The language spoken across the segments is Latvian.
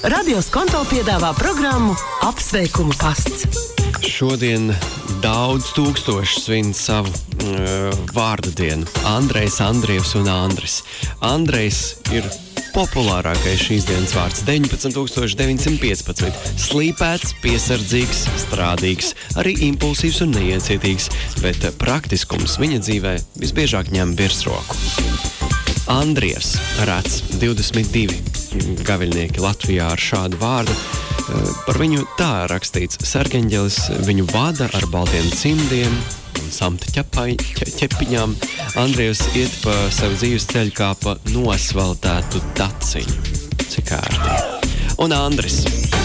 Radio Skonto piedāvā programmu Apsveikumu pasts. Šodien daudz tūkstoši svin savu vārda dienu. Andrejs, Andrievs un Andris. Andrejs ir populārākais šīs dienas vārds. 19,915. Slīpēts, piesardzīgs, strādīgs, arī impulsīvs un neiecietīgs, bet praktiskums viņa dzīvē visbiežāk ņem virsroku. Andrievs rats 22 gaviļnieki Latvijā ar šādu vārdu. Par viņu tā rakstīts: sargeņģelis viņu vada ar baltiem cimdiem un samta ķepiņām. Andrievs iet pa savu dzīves ceļu kā pa nosvaltētu taciņu. Cik ērti. Un Andris.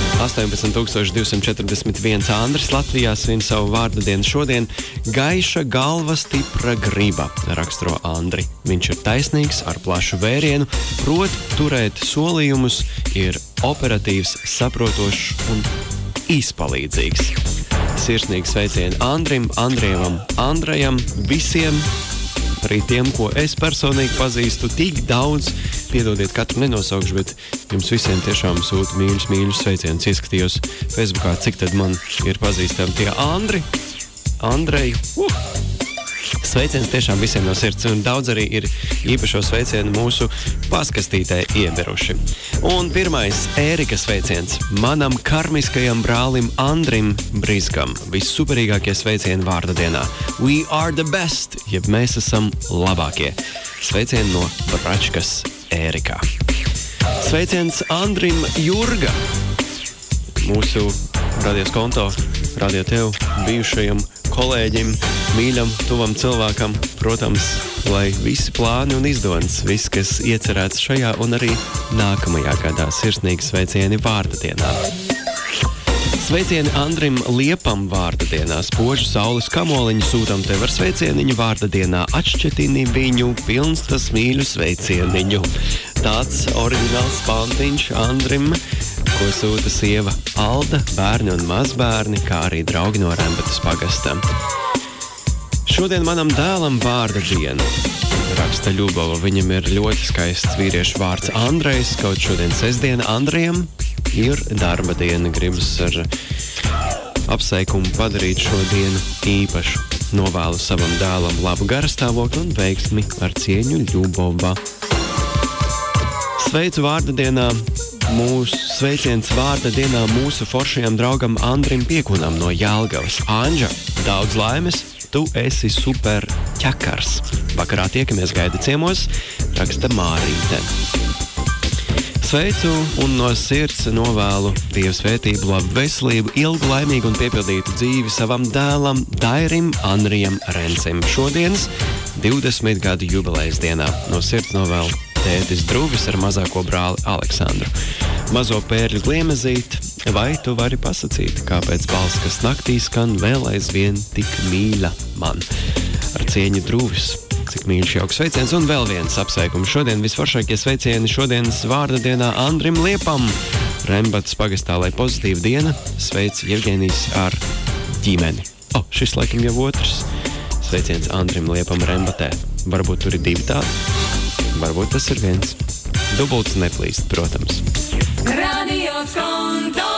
18,241 Andris Latvijā svin savu vārda dienu šodien. Gaiša galva, stipra griba, raksturo Andri. Viņš ir taisnīgs, ar plašu vērienu, prot turēt solījumus, ir operatīvs, saprotošs un izpalīdzīgs. Sirsnīgi sveicieni Andrim, Andrievam, Andrajam, visiem, arī tiem, ko es personīgi pazīstu tik daudz. Piedodiet, katru nenosaukšu, bet jums visiem tiešām sūtu mīļus sveicienus. Ieskatījos Facebookā, cik tad man ir pazīstami tie Andreji. Sveiciens tiešām visiem no sirds, un daudz arī ir īpašo sveicienu mūsu paskastītē ieberuši. Un pirmais Ērika sveiciens manam karmiskajam brālim Andrim Brizgam. Vissuperīgākie sveicieni vārda dienā. We are the best, jeb mēs esam labākie. Sveicieni no Bračkas Ērikā. Sveiciens Andrim Jurga, mūsu Radio Skonto, Radio Tev bijušajam kolēģim, mīļam, tuvam cilvēkam, protams, lai visi plāni un izdodas, viss, kas iecerēts šajā un arī nākamajā gadā. Sirsnīgi sveicieni vārda dienā. Sveicieni Andrim Liepam vārda dienā. Spožu saules kamoliņu sūtam tev ar sveicieniņu vārda dienā. Atšķetini viņu, pilns tas mīļu sveicieniņu. Tāds oriģināls pantiņš Andrim, ko sūta sieva Alda, bērni un mazbērni, kā arī draugi no Rembetas pagasta. Šodien manam dēlam vārda diena, raksta Ļubova. Viņam ir ļoti skaists vīriešu vārds Andrejs, kaut šodien sestdiena Andrejam ir darba diena. Gribas ar apsveikumu padarīt šo dienu īpašu. Novēlu savam dēlam labu garastāvokli un veiksmi ar cieņu Ļubova. Sveicu vārda dienā. Sveiciens vārda dienā mūsu foršajam draugam Andrim Piekunam no Jelgavas. Anģa, daudz laimes, tu esi super ķekars. Vakarā tiekamies, gaida ciemos, raksta Mārīte. Sveicu un no sirds novēlu Dieva svētību, labu veselību, ilgu, laimīgu un piepildītu dzīvi savam dēlam Dairim Anrijam Rencim. Šodienas 20 gadu jubilejas dienā. No sirds novēlu tētis Druvis ar mazāko brāli Aleksandru. Mazo pērļu Gliemezīt, vai tu vari pasacīt, kāpēc balss, kas naktī skan, vēl aizvien tik mīļa man? Ar cieņu Druvis. Cik mīļš jauks sveiciens, un vēl viens apsveikums. Šodien visforšākie sveicieni šodienas vārda dienā Andrim Liepam. Rembetas pagastā, lai pozitīva diena, sveic Jevgenijs ar ģimeni. Šis laikam jau otrs. Sveiciens Andrim Liepam Rembetē. Varbūt tur ir divi tādi. Varbūt tas ir viens. Dubults neplīst, protams. Radio Skonto.